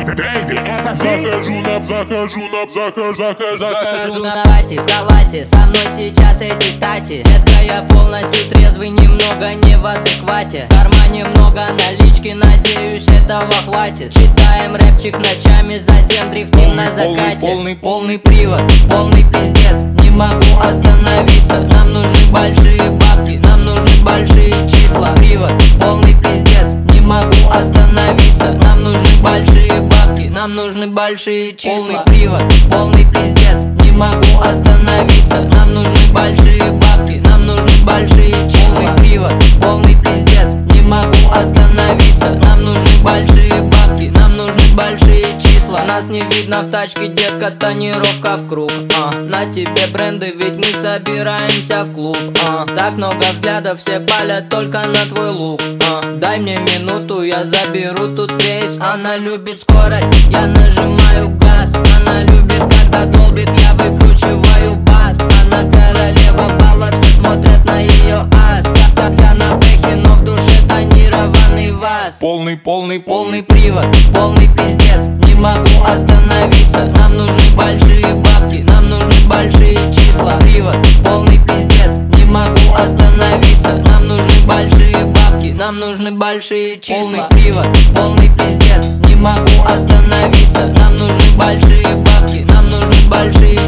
Бэйби, это Захожу на лате, в халате, со мной сейчас эти тати. Детка, я полностью трезвый, немного не в адеквате. В кармане много налички, надеюсь, этого хватит. Читаем рэпчик ночами, затем дрифтим на закате. Полный привод, полный пиздец, не могу остановиться. Нам нужны большие бабки, нам нужны большие числа. Привод, полный пиздец, не могу остановиться. Нам нужны большие бабки, нам нужны большие числа. Полный привод, полный пиздец, не могу остановиться. Нам нужны большие бабки, нам нужны большие числа. Полный привод, полный пиздец, не могу остановиться. Нам нужны большие бабки, нам нужны большие числа. Нас не видно в тачке, детка, тонировка в круг. На тебе бренды, ведь мы собираемся в клуб. Так много взглядов, все палят только на твой лук. Дай мне минуту, я заберу тут рейс. Она любит скорость, я нажимаю газ. Она любит, когда долбит, я выкручиваю бас. Она королева бала, все смотрят на ее ас. Я на бэхе, но в душе тонированный вас. Полный привод, полный пиздец, не могу остановиться. Нам нужны большие бабки, нам нужны большие числа. Привод, полный пиздец, не могу остановиться. Нам нужны большие бабки, нам нужны большие числа. Полный привод, полный пиздец, не могу остановиться. Нам нужны большие бабки, нам нужны большие